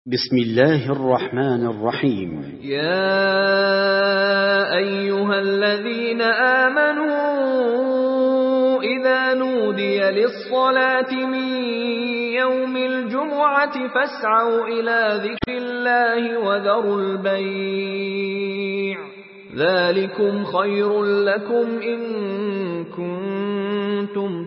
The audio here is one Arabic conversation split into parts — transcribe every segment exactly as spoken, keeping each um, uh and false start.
بسم الله الرحمن الرحيم. يا أيها الذين آمنوا إذا نودي للصلاة من يوم الجمعة فاسعوا إلى ذكر الله وذروا البيع ذلكم خير لكم إن كنتم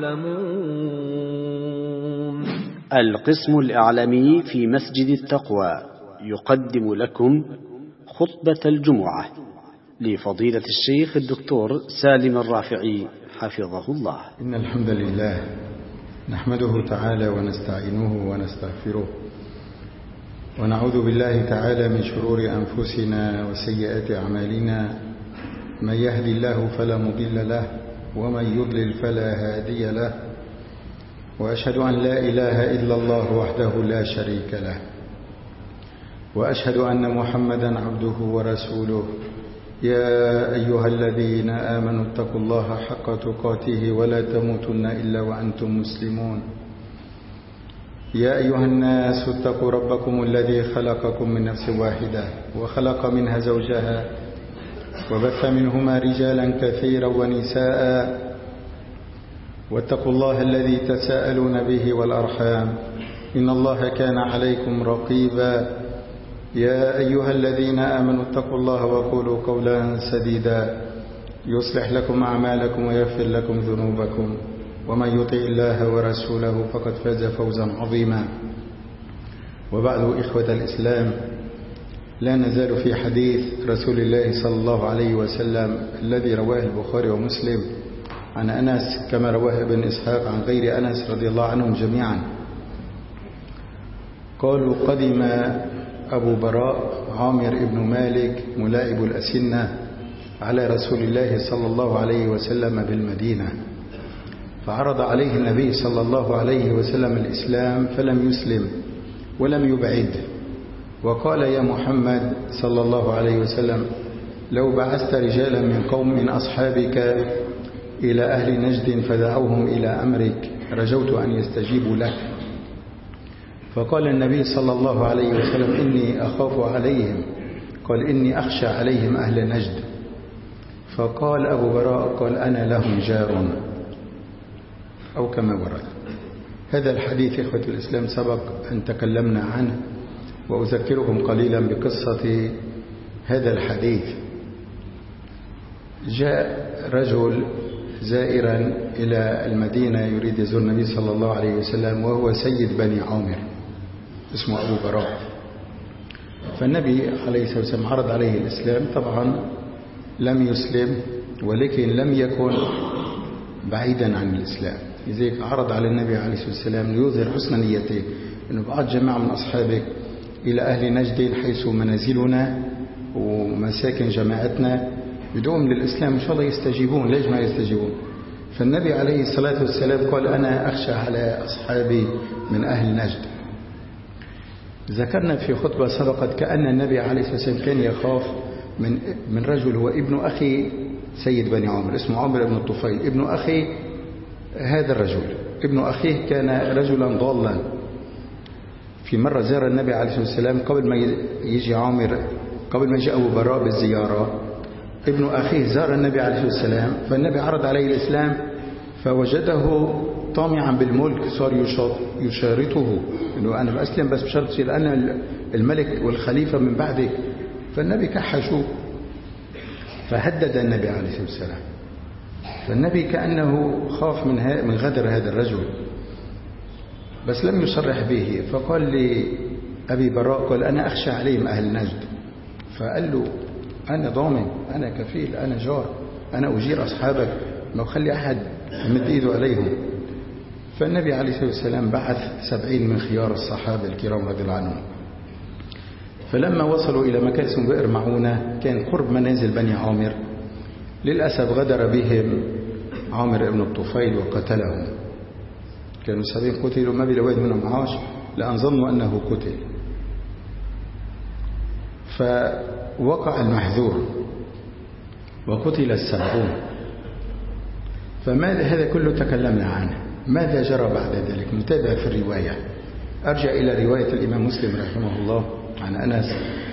تعلمون. القسم الإعلامي في مسجد التقوى يقدم لكم خطبة الجمعة لفضيلة الشيخ الدكتور سالم الرافعي حفظه الله. إن الحمد لله نحمده تعالى ونستعينه ونستغفره ونعوذ بالله تعالى من شرور أنفسنا وسيئات أعمالنا. من يهدي الله فلا مضل له ومن يضلل فلا هادي له، وأشهد أن لا إله إلا الله وحده لا شريك له، وأشهد أن محمدا عبده ورسوله. يا أيها الذين آمنوا اتقوا الله حق تقاته ولا تموتن إلا وأنتم مسلمون. يا أيها الناس اتقوا ربكم الذي خلقكم من نفس واحدة وخلق منها زوجها وبث منهما رجالا كثيرا ونساء، واتقوا الله الذي تساءلون به والأرحام إن الله كان عليكم رقيبا. يا أيها الذين آمنوا اتقوا الله وقولوا قولا سديدا يصلح لكم أعمالكم ويغفر لكم ذنوبكم، ومن يطع الله ورسوله فقد فاز فوزا عظيما. وبعد، إخوة الإسلام، لا نزال في حديث رسول الله صلى الله عليه وسلم الذي رواه البخاري ومسلم عن أنس كما رواه ابن إسحاق عن غير أنس رضي الله عنهم جميعا. قالوا: قدم أبو براء عامر بن مالك ملاعب الأسنة على رسول الله صلى الله عليه وسلم بالمدينة، فعرض عليه النبي صلى الله عليه وسلم الإسلام فلم يسلم ولم يبعد، وقال: يا محمد صلى الله عليه وسلم، لو بعثت رجالا من قوم من أصحابك إلى أهل نجد فدعوهم إلى أمرك رجوت أن يستجيبوا لك. فقال النبي صلى الله عليه وسلم: إني أخاف عليهم. قال: إني أخشى عليهم أهل نجد. فقال أبو براء: قال: أنا لهم جار، أو كما ورد. هذا الحديث إخوة الإسلام سبق أن تكلمنا عنه، وأذكركم قليلا بقصة هذا الحديث. جاء رجل زائرا إلى المدينة يريد يزور النبي صلى الله عليه وسلم، وهو سيد بني عامر اسمه أبو براء. فالنبي عليه الصلاة والسلام عرض عليه الإسلام، طبعا لم يسلم ولكن لم يكن بعيدا عن الإسلام، لذلك عرض على النبي عليه الصلاة والسلام ليظهر حسن نيته أنه بعض جماعة من أصحابك إلى أهل نجد حيث منازلنا ومساكن جماعتنا بدون للإسلام إن شاء الله يستجيبون، ليش ما يستجيبون؟ فالنبي عليه الصلاة والسلام قال: أنا أخشى على أصحابي من أهل نجد. ذكرنا في خطبة سبقت كأن النبي عليه الصلاة والسلام كان يخاف من من رجل هو ابن أخي سيد بني عامر اسمه عامر بن الطفيل، ابن أخي هذا الرجل، ابن أخيه كان رجلا ضالا. في مرة زار النبي عليه الصلاة والسلام قبل ما يجي عامر، قبل ما يجي أبو براء بالزيارة، ابن أخيه زار النبي عليه الصلاة والسلام، فالنبي عرض عليه الإسلام فوجده طامعا بالملك، صار يشارطه إنه أنا بأسلم بس بشرط تصير أنا الملك والخليفة من بعدك. فالنبي كحشوا فهدد النبي عليه الصلاة والسلام، فالنبي كأنه خاف من من غدر هذا الرجل بس لم يصرح به. فقال لأبي براء: قال: أنا أخشى عليهم أهل نجد. فقال له: أنا ضامن، أنا كفيل، أنا جار، أنا أجير أصحابك، ما أخلي أحد يمد إيده عليهم. فالنبي عليه الصلاة والسلام بعث سبعين من خيار الصحابة الكرام رضي الله عنهم. فلما وصلوا إلى مكان اسمه بئر معونة كان قرب منازل بني عامر، للأسف غدر بهم عامر بن الطفيل وقتلهم. كانوا سبعين قتلوا، ما بلا واحد منهم عاش لأن ظنوا أنه قتل. فوقع المحذور وقتل السبعون. فماذا هذا كله تكلمنا عنه، ماذا جرى بعد ذلك؟ نتابع في الرواية. أرجع إلى رواية الإمام مسلم رحمه الله عن أنس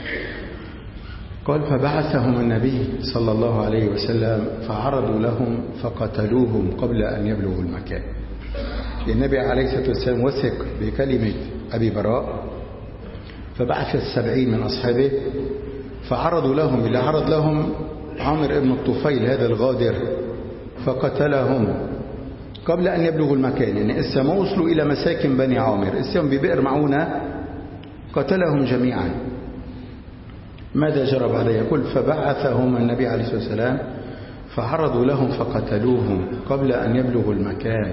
قال فبعثهم النبي صلى الله عليه وسلم فعرضوا لهم فقتلوهم قبل أن يبلغوا المكان. النبي عليه الصلاة والسلام وثق بكلمة أبي براء فبعث السبعين من أصحابه فعرضوا لهم، اللي عرض لهم عامر ابن الطفيل هذا الغادر فقتلهم قبل أن يبلغوا المكان. يعني إسا ما وصلوا إلى مساكن بني عامر، إسهم ببئر معونة قتلهم جميعا. ماذا جرى بعد؟ يقول فبعثهم النبي عليه الصلاة والسلام فعرضوا لهم فقتلوهم قبل أن يبلغوا المكان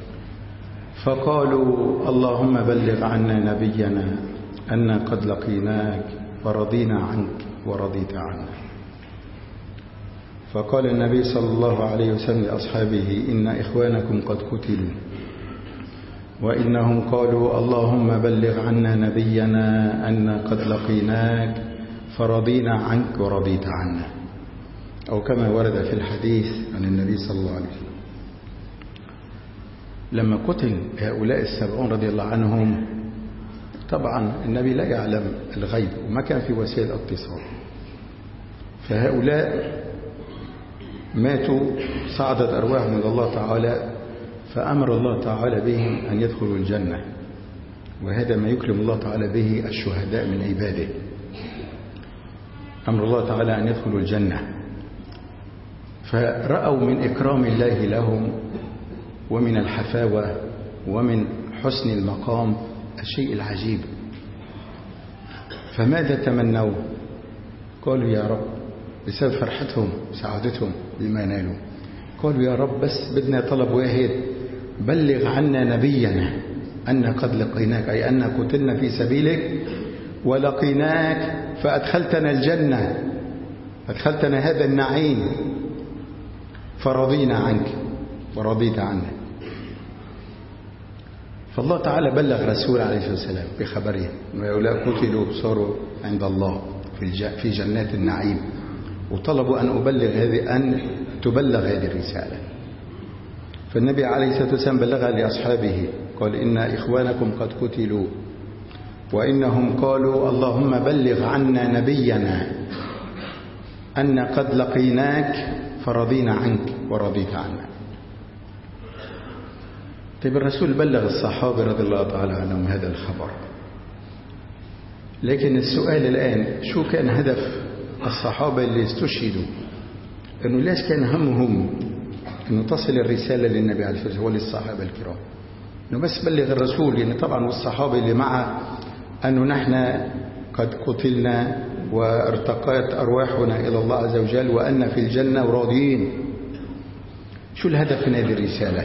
فقالوا اللهم بلغ عنا نبينا أن قد لقيناك ورضينا عنك ورضيت عنا. فقال النبي صلى الله عليه وسلم لأصحابه إن إخوانكم قد قتلوا وإنهم قالوا اللهم بلغ عنا نبينا أن قد لقيناك فرضينا عنك ورضيت عنا، أو كما ورد في الحديث عن النبي صلى الله عليه وسلم. لما قتل هؤلاء السبعون رضي الله عنهم طبعا النبي لا يعلم الغيب وما كان في وسائل اتصال، فهؤلاء ماتوا صعدت أرواحهم إلى الله تعالى فأمر الله تعالى بهم أن يدخلوا الجنة، وهذا ما يكرم الله تعالى به الشهداء من عباده. أمر الله تعالى أن يدخلوا الجنة، فرأوا من إكرام الله لهم ومن الحفاوة ومن حسن المقام الشيء العجيب. فماذا تمنوا؟ قالوا يا رب بسبب فرحتهم سعادتهم بما نالوا، قالوا يا رب بس بدنا طلب واحد، بلغ عنا نبينا أن قد لقيناك، أي أن قتلنا في سبيلك ولقيناك فأدخلتنا الجنة، أدخلتنا هذا النعيم فرضينا عنك ورضيت عنا. فالله تعالى بلغ رسول عليه الصلاة والسلام بخبره أن هؤلاء قتلوا صاروا عند الله في جنات النعيم، وطلبوا أن أبلغ هذه أن تبلغ هذه الرسالة. فالنبي عليه الصلاة والسلام بلغها لأصحابه قال إن إخوانكم قد قتلوا وإنهم قالوا اللهم بلغ عنا نبينا أن قد لقيناك فرضينا عنك ورضيت عنا. طيب الرسول بلغ الصحابة رضي الله تعالى عنهم هذا الخبر، لكن السؤال الآن شو كان هدف الصحابة اللي استشهدوا؟ أنه ليش كان همهم أنه تصل الرسالة للنبي عليه الصلاة والسلام وللصحابة الكرام؟ أنه بس بلغ الرسول، يعني طبعا والصحابة اللي معه أنه نحن قد قتلنا وارتقت أرواحنا إلى الله عز وجل وأن في الجنة وراضيين. شو الهدف من هذه الرسالة؟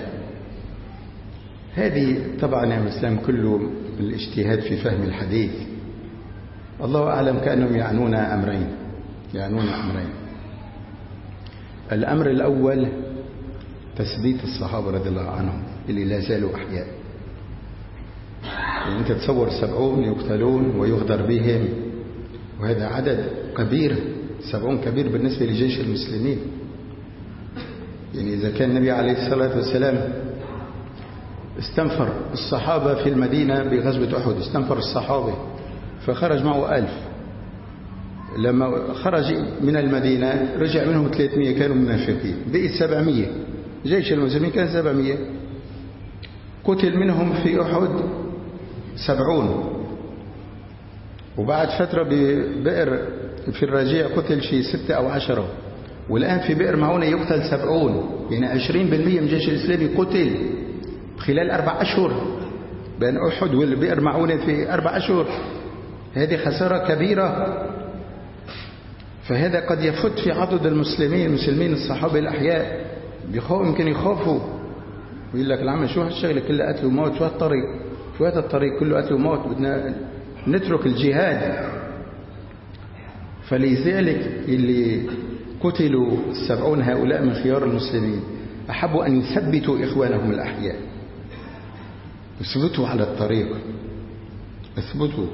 هذه طبعا يا الإسلام كله الاجتهاد في فهم الحديث، الله أعلم كأنهم يعنون أمرين يعنون أمرين الأمر الأول تثبيت الصحابة رضي الله عنهم اللي لا زالوا أحياء. يعني أنت تصور سبعون يقتلون ويغدر بهم، وهذا عدد كبير، سبعون كبير بالنسبة لجيش المسلمين. يعني إذا كان النبي عليه الصلاة والسلام استنفر الصحابة في المدينة بغزوة أحد، استنفر الصحابة فخرج معه ألف، لما خرج من المدينة رجع منهم ثلاثمائة كانوا منافقين، بقي سبعمائة، جيش المسلمين كان سبعمائة، قتل منهم في أحد سبعون، وبعد فترة ببئر في الرجيع قتل شيء ستة أو عشرة، والآن في بئر معونة يقتل سبعون، يعني عشرين بالمئة من الجيش الإسلامي قتل خلال أربع أشهر بين أحد والبئر معونة في أربع أشهر. هذه خسارة كبيرة. فهذا قد يفت في عضد المسلمين المسلمين الصحابة الأحياء، بيخاف يمكن يخافوا ويقول لك العمل شو هالشغلة كلها قتل وموت، شو هالطريق شو هذا الطريق كله قتل وموت، بدنا نترك الجهاد. فلذلك اللي قتلوا السبعون هؤلاء من خيار المسلمين أحبوا أن يثبتوا إخوانهم الأحياء، اثبتوا على الطريق، اثبتوا.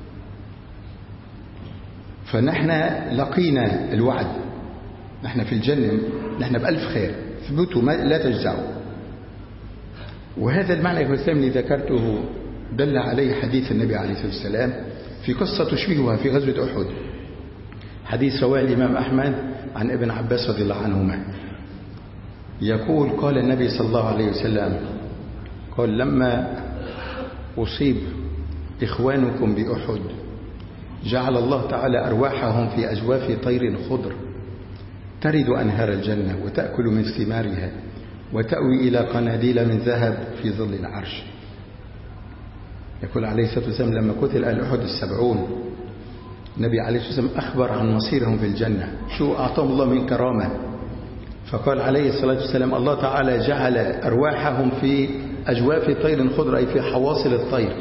فنحن لقينا الوعد، نحن في الجنة، نحن بألف خير، اثبتوا لا تجزعوا. وهذا المعنى الإسلام اللي ذكرته دل عليه حديث النبي عليه الصلاة والسلام في قصة تشبهها في غزوة أحد. حديث رواه الإمام أحمد عن ابن عباس رضي الله عنهما يقول قال النبي صلى الله عليه وسلم قال لما أصيب إخوانكم بأحد جعل الله تعالى أرواحهم في أجواف طير خضر ترد أنهار الجنة وتأكل من ثمارها وتأوي إلى قناديل من ذهب في ظل العرش. يقول عليه الصلاة والسلام لما قتل أهل أحد السبعون النبي عليه الصلاة والسلام أخبر عن مصيرهم في الجنة، شو أعطاهم الله من كرامة. فقال عليه الصلاة والسلام الله تعالى جعل أرواحهم في أجواف طير خضر أي في حواصل الطير،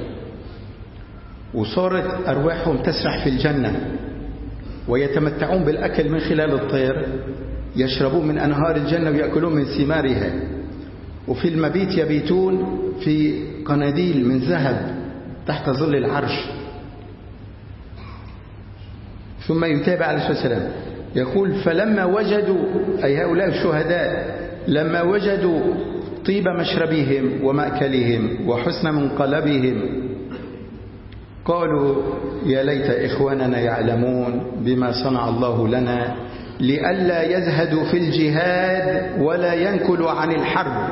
وصارت أرواحهم تسرح في الجنة ويتمتعون بالأكل من خلال الطير، يشربون من أنهار الجنة ويأكلون من ثمارها، وفي المبيت يبيتون في قناديل من ذهب تحت ظل العرش. ثم يتابع عليه الصلاة والسلام يقول فلما وجدوا أي هؤلاء الشهداء لما وجدوا طيب مشربهم ومأكلهم وحسن منقلبهم قالوا يا ليت إخواننا يعلمون بما صنع الله لنا لئلا يزهدوا في الجهاد ولا ينكلوا عن الحرب.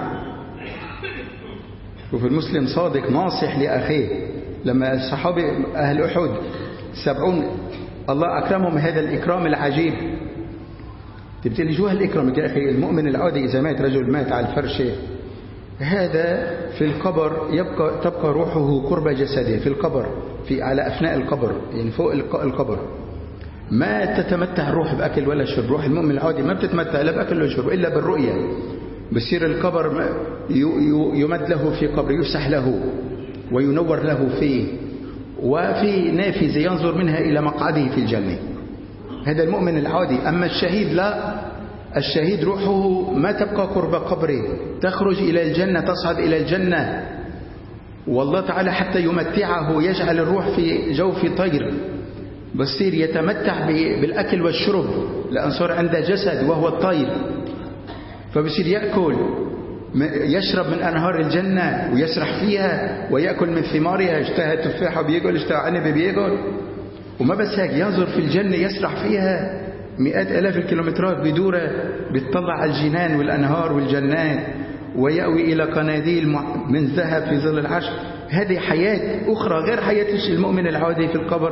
وفي المسلم صادق ناصح لأخيه لما الصحابة أهل أحد سبعون الله أكرمهم هذا الإكرام العجيب. تبتلي لي شو هالإكرام يا أخي؟ المؤمن العادي إذا مات رجل مات على الفرشة هذا في القبر يبقى تبقى روحه قرب جسده في القبر في على أفناء القبر يعني فوق القبر، ما تتمتع الروح بأكل ولا شرب. روح المؤمن العادي ما بتتمتع لا بأكل ولا شرب إلا بالرؤية. بصير القبر يمد له في قبر يفسح له وينور له فيه وفي نافذة ينظر منها إلى مقعده في الجنة. هذا المؤمن العادي. أما الشهيد لا، الشهيد روحه ما تبقى قرب قبره، تخرج إلى الجنة تصعد إلى الجنة، والله تعالى حتى يمتعه يجعل الروح في جوف طير بصير يتمتع بالأكل والشرب لأن صار عنده جسد وهو الطير، فبصير يأكل يشرب من أنهار الجنة ويسرح فيها ويأكل من ثمارها. اشتهى تفاحة بيأكل، اشتهى عنب بيأكل. وما بس هيك، ينظر في الجنة يسرح فيها مئات آلاف الكيلومترات بدورة، بيطلع على الجنان والأنهار والجنات ويأوي إلى قناديل من ذهب في ظل العرش. هذه حياة أخرى غير حياة المؤمن العادي في القبر.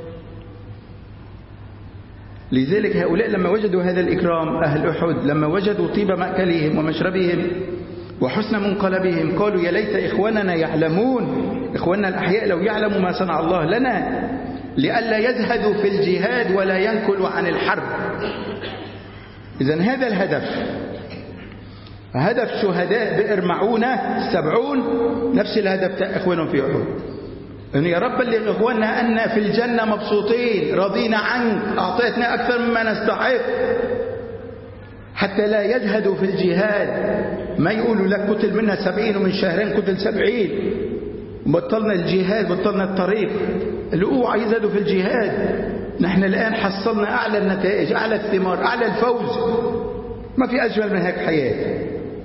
لذلك هؤلاء لما وجدوا هذا الإكرام أهل أحد لما وجدوا طيب مأكلهم ومشربهم وحسن منقلبهم قالوا يا ليت إخواننا يعلمون، إخواننا الأحياء لو يعلموا ما صنع الله لنا لئلا يزهدوا في الجهاد ولا ينكلوا عن الحرب. إذن هذا الهدف، هدف شهداء بئر معونة السبعون، نفس الهدف تاع إخوانهم في أحد. إن يا رب بلغ إخواننا أن في الجنة مبسوطين راضين عنك، أعطيتنا أكثر مما نستحق، حتى لا يجهدوا في الجهاد. ما يقولوا لك قتل منا سبعين ومن شهرين قتل سبعين بطلنا الجهاد بطلنا الطريق. اللي اوعى يزهدوا في الجهاد. نحن الآن حصلنا أعلى النتائج، أعلى الثمار، أعلى الفوز. ما في أجمل من هيك حياة.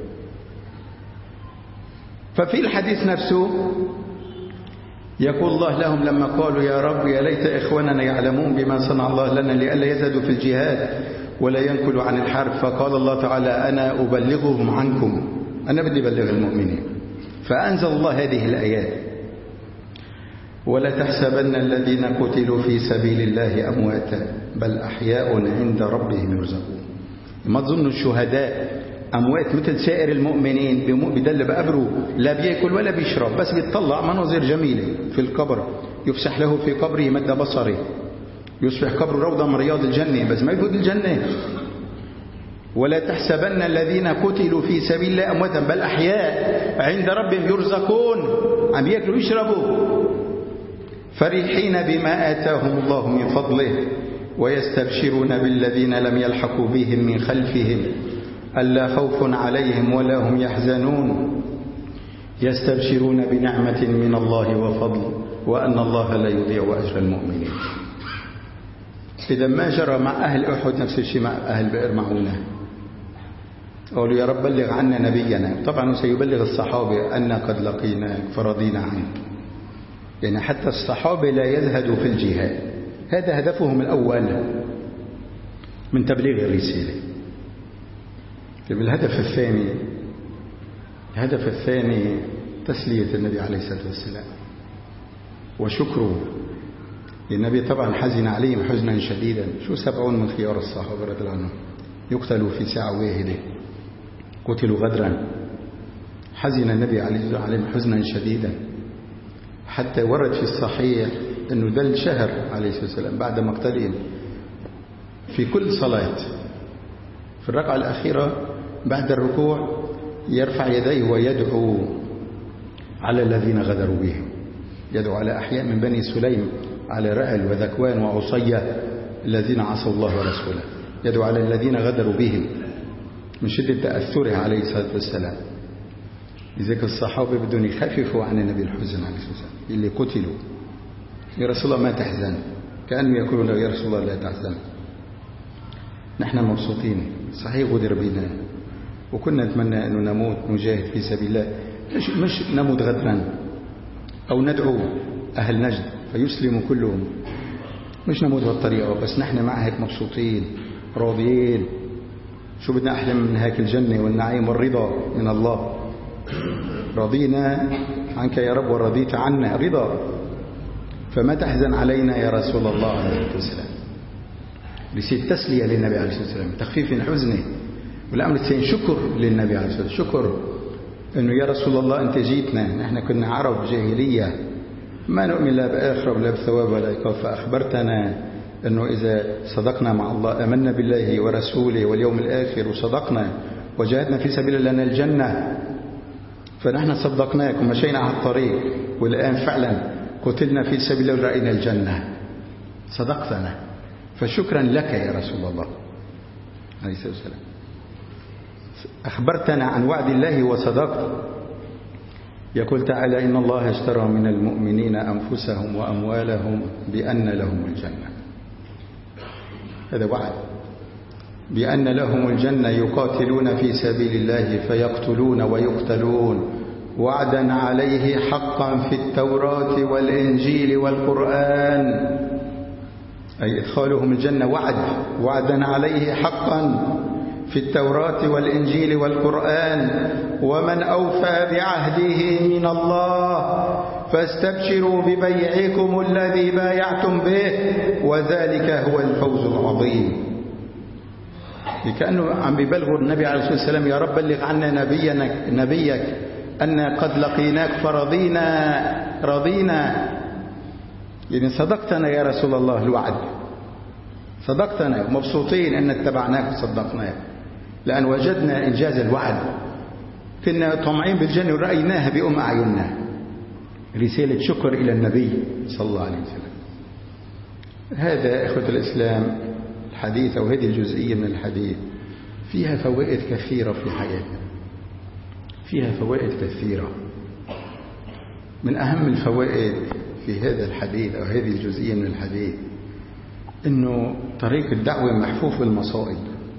ففي الحديث نفسه يقول الله لهم لما قالوا يا رب يا ليت إخواننا يعلمون بما صنع الله لنا لئلا يزهدوا في الجهاد ولا ينكلوا عن الحرب، فقال الله تعالى أنا أبلغهم عنكم، أنا بدي أبلغ المؤمنين. فأنزل الله هذه الآيات ولا تحسبن الذين قتلوا في سبيل الله أمواتا بل أحياء عند ربهم يرزقون. ما تظنوا الشهداء أموات مثل سائر المؤمنين، بدل بقبره لا بيأكل ولا بيشرب، بس بيطلع مناظر جميلة في القبر، يفسح له في قبره مد بصره، يصبح قبره روضة من رياض الجنة، بس ما يفوت الجنة. ولا تحسبن الذين قتلوا في سبيل الله أمواتا بل أحياء عند ربهم يرزقون، عم يأكلوا ويشربوا فرحين بما آتاهم الله من فضله ويستبشرون بالذين لم يلحقوا بهم من خلفهم ألا خوف عليهم ولا هم يحزنون يستبشرون بنعمة من الله وفضل وأن الله لا يضيع أجر المؤمنين. إذا ما جرى مع أهل أحد نفس الشيء مع أهل بئر معونة. قالوا يا رب بلغ عنا نبينا، طبعا سيبلغ الصحابة أن قد لقيناك فرضينا عنك. يعني حتى الصحابة لا يزهدوا في الجهاد، هذا هدفهم الأول من تبليغ الرسالة. الهدف الثاني الهدف الثاني تسلية النبي عليه الصلاة والسلام وشكره. النبي طبعا حزن عليهم حزنا شديدا. شو سبعون من خيار الصحابة رضي الله عنهم يقتلوا في ساعة واحدة، قتلوا غدرا. حزن النبي عليهم حزنا شديدا، حتى ورد في الصحيح أنه ذل شهر عليه الصلاة والسلام بعد مقتلهم في كل صلاة في الركعة الأخيرة بعد الركوع يرفع يديه ويدعو على الذين غدروا بهم، يدعو على أحياء من بني سليم، على رأل وذكوان وعصية الذين عصوا الله ورسوله، يدعو على الذين غدروا بهم من شدة تأثره عليه الصلاة والسلام. لذلك الصحابة بدون يخففوا عن النبي الحزن عليه الصلاة والسلام اللي قتلوا. يا رسول الله ما تحزن، كأنه يقولون له يا رسول الله لا تحزن، نحن مبسوطين. صحيح غدر بنا وكنا نتمنى أنه نموت نجاهد في سبيل الله، مش, مش نموت غدرا أو ندعو أهل نجد فيسلموا كلهم، مش نموت بالطريقة بس نحن مع هيك مبسوطين راضيين. شو بدنا أحلم من هيك الجنة والنعيم والرضا من الله. رضينا عنك يا رب ورضيت عنا رضا، فما تحزن علينا يا رسول الله عليه الصلاة والسلام. بصير تسلية للنبي عليه الصلاة والسلام، تخفيف من حزنه. والأمر الثاني شكر للنبي عليه الصلاة والسلام، شكر أنه يا رسول الله أنت جيتنا، نحن كنا عرب جاهلية ما نؤمن لا بآخرة ولا بثواب ولا عقاب، فأخبرتنا أنه إذا صدقنا مع الله أمنا بالله ورسوله واليوم الآخر وصدقنا وجاهدنا في سبيل الله لنا الجنة، فنحن صدقناك ومشينا على الطريق والآن فعلا قتلنا في سبيل الله ورأينا الجنة، صدقتنا، فشكرا لك يا رسول الله عليه الصلاة والسلام. أخبرتنا عن وعد الله وصدقت. يقول تعالى إن الله اشترى من المؤمنين أنفسهم وأموالهم بأن لهم الجنة. هذا وعد بأن لهم الجنة، يقاتلون في سبيل الله فيقتلون ويقتلون، وعدا عليه حقا في التوراة والإنجيل والقرآن، أي إدخالهم الجنة وعد وعدا عليه حقا في التوراة والإنجيل والقرآن. ومن أوفى بعهده من الله فاستبشروا ببيعكم الذي بايعتم به وذلك هو الفوز العظيم. كأنه عم بيبلغوا النبي عليه الصلاة والسلام يا رب بلغ عنا نبينا نبيك أن قد لقيناك فرضينا رضينا، يعني صدقتنا يا رسول الله الوعد، صدقتنا ومبسوطين أن اتبعناك وصدقناك لأن وجدنا إنجاز الوعد، كنا طمعين بالجنة ورأيناها بأم أعيننا. رسالة شكر إلى النبي صلى الله عليه وسلم. هذا إخوة الإسلام الحديث أو هذه الجزئية من الحديث فيها فوائد كثيرة في حياتنا، فيها فوائد كثيرة. من أهم الفوائد في هذا الحديث أو هذه الجزئية من الحديث إنه طريق الدعوة محفوف بالمصائب.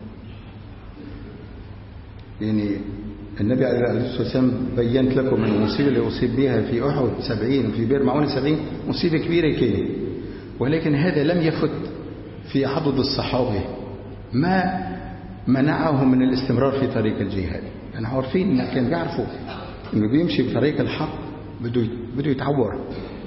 يعني النبي عليه الصلاة والسلام بيّنت لكم من المصيبة اللي أصيب بها في أحد سبعين وفي بئر معونة سبعين، مصيبة كبيرة كده، ولكن هذا لم يفت في عضد الصحابة، ما منعهم من الاستمرار في طريق الجهاد. يعني عارفين إن كان بيعرفوا إنه بيمشي بطريق الحق بده بده يتعور،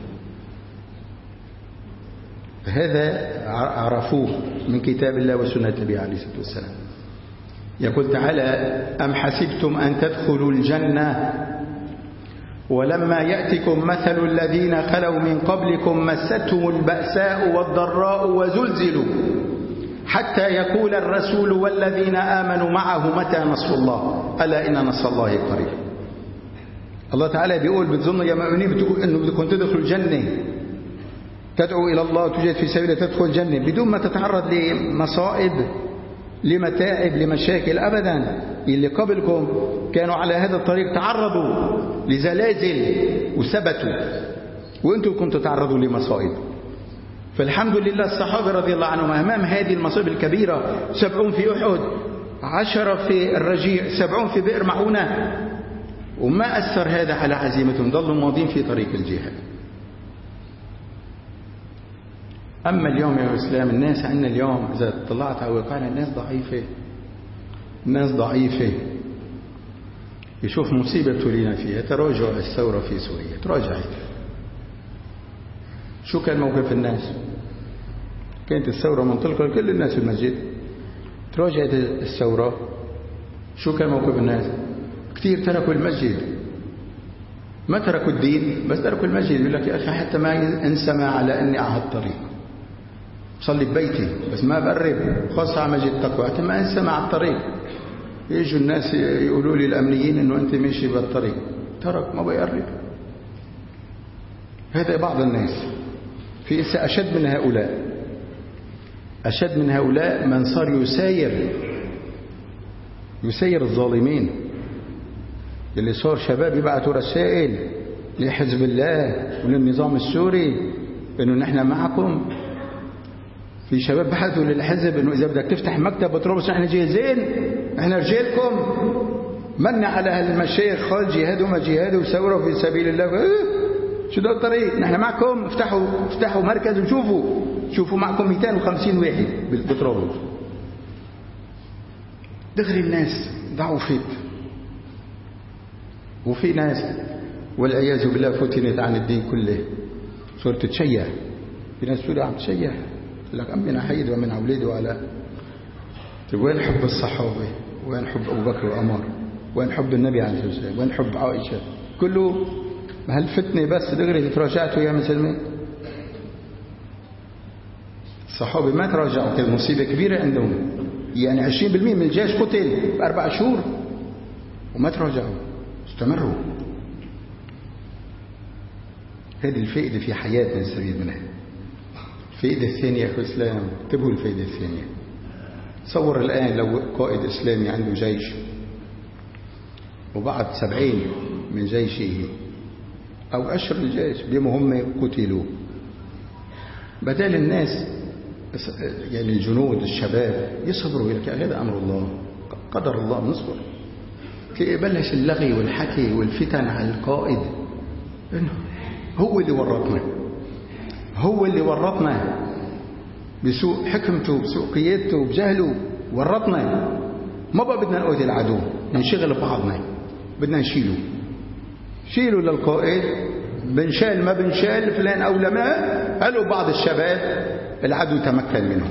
هذا عرفوه من كتاب الله وسنة النبي عليه الصلاة والسلام. يقول تعالى أم حسبتم أن تدخلوا الجنة ولما يأتكم مثل الذين خلوا من قبلكم مستهم البأساء والضراء وزلزلوا حتى يقول الرسول والذين آمنوا معه متى نصر الله ألا إن نصر الله قريب. الله تعالى بيقول بتظنوا يا مؤمنين بتقول إنه بدكم تدخلوا الجنة، تدعو إلى الله وتجاهد في سبيله تدخل الجنة بدون ما تتعرض لمصائب لمتاعب لمشاكل أبدا. اللي قبلكم كانوا على هذا الطريق تعرضوا لزلازل وثبتوا، وانتم كنتم تعرضوا لمصائب. فالحمد لله الصحابة رضي الله عنهم أمام هذه المصائب الكبيرة، سبعون في أحد، عشرة في الرجيع، سبعون في بئر معونة، وما أثر هذا على عزيمتهم، ظلوا ماضين في طريق الجهاد. أما اليوم يا إسلام الناس عندنا اليوم إذا طلعت على واقعنا الناس ضعيفة، الناس ضعيفة. يشوف مصيبة ابتلينا فيها، تراجع الثورة في سوريا، تراجعت. شو كان موقف الناس؟ كانت الثورة منطلقة كل الناس في المسجد، تراجعت الثورة، شو كان موقف الناس؟ كثير تركوا المسجد، ما تركوا الدين بس تركوا المسجد. يقول لك يا أخي حتى ما انسمع على أني على الطريق، صلي ببيتي بس ما بقرب، خاصة على مسجد التقوى، حتى ما انسمع على الطريق. يجوا الناس يقولوا لي الأمنيين إنه أنت ماشي بالطريق، ترك ما بيقرب. هذا بعض الناس. في إسا أشد من هؤلاء، أشد من هؤلاء من صار يساير يساير الظالمين، اللي صار شباب يبعثوا رسائل لحزب الله وللنظام السوري إنه نحن معكم. في شباب بحثوا للحزب إنه إذا بدك تفتح مكتب بطرابلس نحن جاهزين، نحن رجالكم، من على هالمشايخ خال جهاد وما جهاد وثورة في سبيل الله. شو ده الطريق؟ نحن معكم، افتحوا افتحوا مركز وشوفوا شوفوا معكم مئتين وخمسين واحد بالبطرابلس. دغري الناس ضعفت، وفي ناس والعياذ بالله فتنت عن الدين كله، صارت تتشيع. في ناس تقول عم تشيع لك أمنا حيد ومن أولاده على. وين حب الصحابة؟ وين حب أبو بكر وعمر؟ وين حب النبي عليه الصلاة والسلام؟ وين حب عائشة؟ كله هالفتنة بس دغري تراجعتوا يا مسلمين. الصحابة ما تراجعوا، كانت مصيبة كبيرة عندهم، يعني عشرين بالمئة من الجيش قتل بأربع شهور وما تراجعوا، استمروا. هذه الفائدة في حياتنا نستفيد منها. الفائدة الثانية يا أخوة الإسلام، انتبهوا الفائدة الثانية. تصور الآن لو قائد إسلامي عنده جيش وبعد سبعين من جيشه أو عشر الجيش بمهمة قتلوا، بدل الناس يعني الجنود الشباب يصبروا، يقول هذا أمر الله قدر الله نصبر. تلاقي بلش اللغي والحكي والفتن على القائد، إنه هو اللي ورطنا، هو اللي ورطنا بسوء حكمته بسوء قيادته بجهله، ورطنا. ما بقى بدنا نقود العدو، ننشغل ببعضنا، بدنا نشيله شيلوا للقائد، بنشال ما بنشال فلان أولى ما. قالوا بعض الشباب العدو تمكن منهم.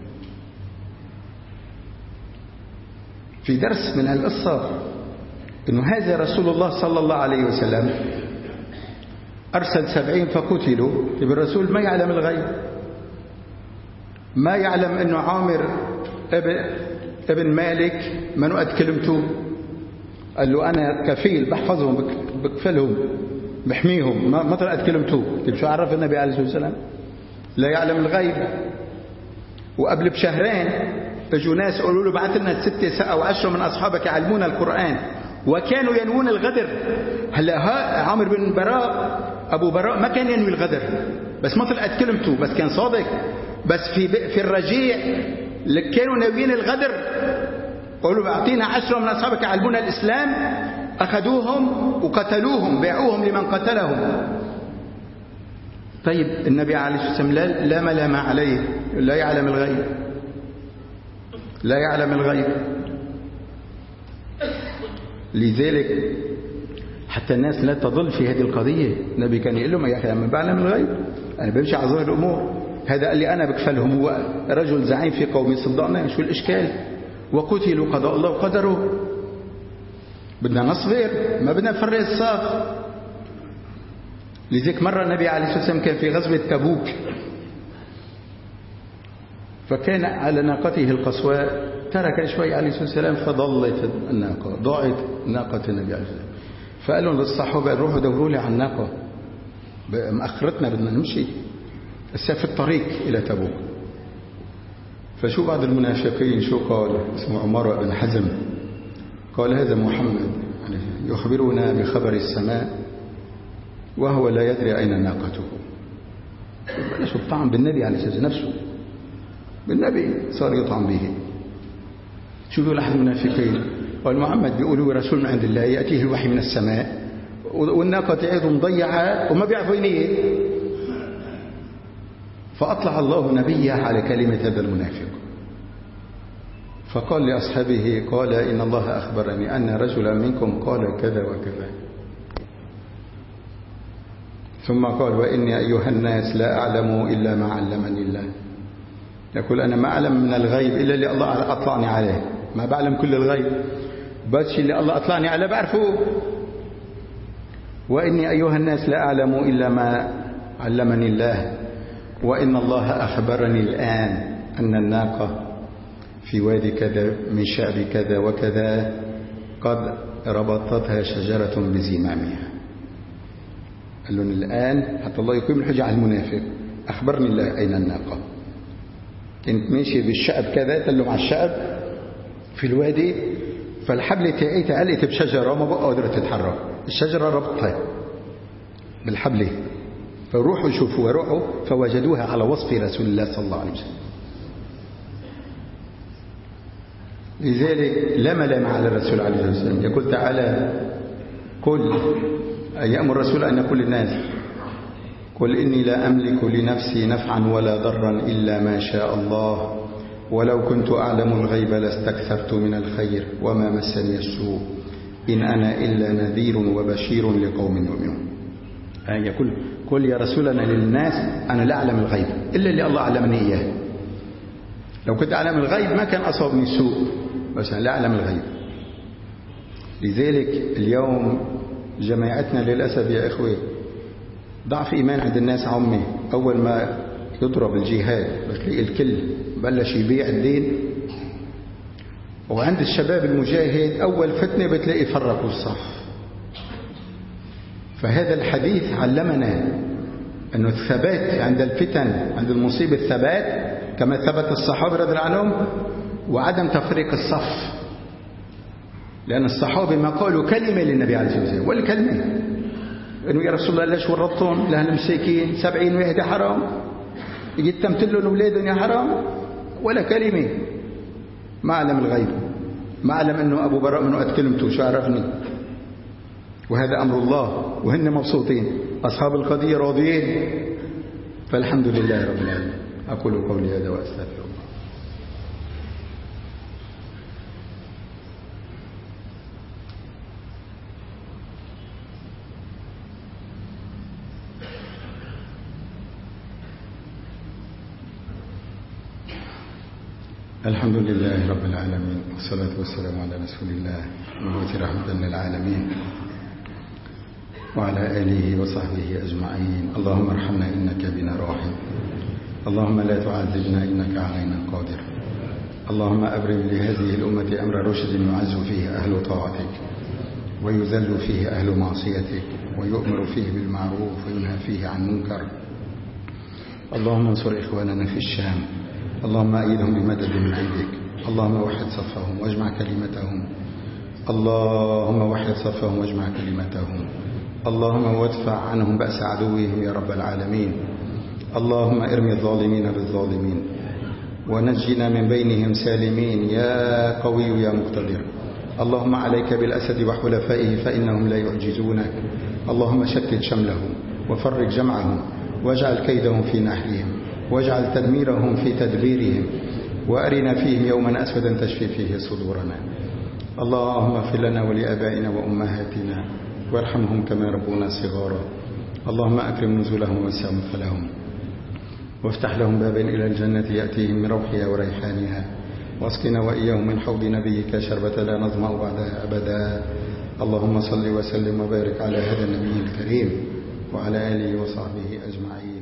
في درس من القصة إنه هذا رسول الله صلى الله عليه وسلم أرسل سبعين فقتلوا. يبقى الرسول ما يعلم الغيب، ما يعلم إنه عامر ابن, ابن مالك من وقت كلمته قال له أنا كفيل بحفظهم بكفلهم بحميهم، ما ما طلعت كلمته. طيب شو عرف النبي عليه الصلاة والسلام؟ لا يعلم الغيب. وقبل بشهرين اجوا ناس قالوا له بعث لنا ستة أو عشرة من أصحابك يعلمون القرآن، وكانوا ينوون الغدر. هلا ها عامر بن براء أبو براء ما كان ينوي الغدر، بس ما طلعت كلمته، بس كان صادق. بس في في الرجيع اللي كانوا ناويين الغدر قالوا أعطينا عشرة من أصحابك يعلمون الإسلام، أخذوهم وقتلوهم، باعوهم لمن قتلهم. طيب النبي عليه الصلاة والسلام لا, لا ملام عليه، لا يعلم الغيب، لا يعلم الغيب. لذلك حتى الناس لا تضل في هذه القضية. النبي كان يقول لهم يا أخي أنا بعلم الغيب، أنا بمشي على ظاهر الأمور. هذا قال لي أنا بكفلهم، هو رجل زعيم في قومي، صدقنا شو الإشكال؟ وقتلوا قضاء الله وقدره. بدنا نصبر، ما بدنا نفرق الصاف. لذلك مرة النبي عليه الصلاة والسلام كان في غزوة تبوك، فكان على ناقته القصواء، ترك شوي عليه الصلاة والسلام فضلت الناقة، ضاعت ناقة النبي عليه الصلاة والسلام. فقالوا للصحابة روحوا دوروا لي عن الناقة، مأخرتنا بدنا نمشي، هسه في الطريق إلى تبوك. فشو بعض المنافقين شو قال؟ اسمه عمر بن حزم، قال هذا محمد يخبرنا بخبر السماء وهو لا يدري أين ناقته. بلشوا الطعن بالنبي عليه الصلاة والسلام نفسه، بالنبي صار يطعن به. شو بيقول أحد المنافقين؟ قال محمد بيقولوا رسول من عند الله يأتيه الوحي من السماء والناقة تعيد مضيعة وما بيعرفوا وين هي. فأطلع الله نبيه على كلمة هذا المنافق، فقال لأصحابه قال إن الله أخبرني أن رجلا منكم قال كذا وكذا، ثم قال وإني أيها الناس لا أعلم إلا ما علمني الله. يقول أنا ما أعلم من الغيب إلا اللي الله أطلعني عليه، ما بعلم كل الغيب، بس اللي الله أطلعني عليه بعرفه. وإني أيها الناس لا أعلم إلا ما علمني الله، وإن الله أخبرني الآن أن الناقة في وادي كذا من شعب كذا وكذا قد ربطتها شجرة بزمامها. قال لهم الآن حتى الله يقيم الحجة على المنافق، أخبرني الله أين الناقة، كنت ماشي بالشعب كذا، قال له مع الشعب في الوادي، فالحبل تاعي تعلقت بشجرة وما بقى قادرة تتحرك، الشجرة ربطها بالحبل، فروحوا شوفوها، روحوا فوجدوها على وصف رسول الله صلى الله عليه وسلم. لذلك لا ملام على الرسول عليه الصلاة والسلام. يقول تعالى قل، يأمر الرسول أن يقول للناس قل إني لا أملك لنفسي نفعا ولا ضرا إلا ما شاء الله ولو كنت أعلم الغيب لاستكثرت من الخير وما مسني السوء إن أنا إلا نذير وبشير لقوم يؤمنون. يقول قل يا رسولنا للناس أنا لا أعلم الغيب إلا اللي الله علمني إياه، لو كنت أعلم الغيب ما كان أصابني سوء، بس أنا لا أعلم الغيب. لذلك اليوم جماعتنا للأسف يا إخوة ضعف إيمان عند الناس عمي، أول ما يضرب الجهاد بتلاقي الكل بلش يبيع الدين، وعند الشباب المجاهد أول فتنة بتلاقي فرقوا الصف. فهذا الحديث علمنا أنه الثبات عند الفتن، عند المصيبة الثبات كما ثبت الصحابة رضي الله عنهم، وعدم تفريق الصف، لأن الصحابة ما قالوا كلمة للنبي عليه الصلاة والسلام ولا كلمة، إنه يا رسول الله ليش ورطتهم لهالمساكين سبعين واحد يا حرام، جيت تمثلهم أولادهم يا حرام، ولا كلمة. ما علم الغيب، ما علم أنه أبو براء من وقت كلمته شو عرفني، وهذا أمر الله وهن مبسوطين، أصحاب القضية راضيين، فالحمد لله رب العالمين. أقول قولي هذا وأستغفر الله. الحمد لله رب العالمين، والصلاة والسلام على رسول الله المبعوث رحمة للعالمين وعلى آله وصحبه أجمعين. اللهم ارحمنا إنك بنا راحم، اللهم لا تعذبنا إنك علينا قادر. اللهم أبرم لهذه الأمة أمر رشد يعز فيه أهل طاعتك ويذل فيه أهل معصيتك، ويؤمر فيه بالمعروف وينهى فيه عن منكر. اللهم انصر إخواننا في الشام، اللهم أيدهم بمدد من عندك، اللهم وحد صفهم واجمع كلمتهم، اللهم وحد صفهم واجمع كلمتهم، اللهم وادفع عنهم بأس عدوهم يا رب العالمين. اللهم ارمي الظالمين بالظالمين ونجنا من بينهم سالمين يا قوي يا مقتدر. اللهم عليك بالأسد وحلفائه فإنهم لا يعجزونك. اللهم شتت شملهم وفرق جمعهم واجعل كيدهم في نحرهم واجعل تدميرهم في تدبيرهم، وأرنا فيهم يوما أسودا تشفي فيه صدورنا. اللهم اغفر لنا ولآبائنا وأمهاتنا وارحمهم كما ربونا صغارا. اللهم أكرم نزلهم ووسع مدخلهم وافتح لهم بابا إلى الجنة يأتيهم من روحها وريحانها، واسقنا وإياهم من حوض نبيك شربة لا نظمأ بعدها أبدا. اللهم صل وسلم وبارك على هذا النبي الكريم وعلى آله وصحبه أجمعين.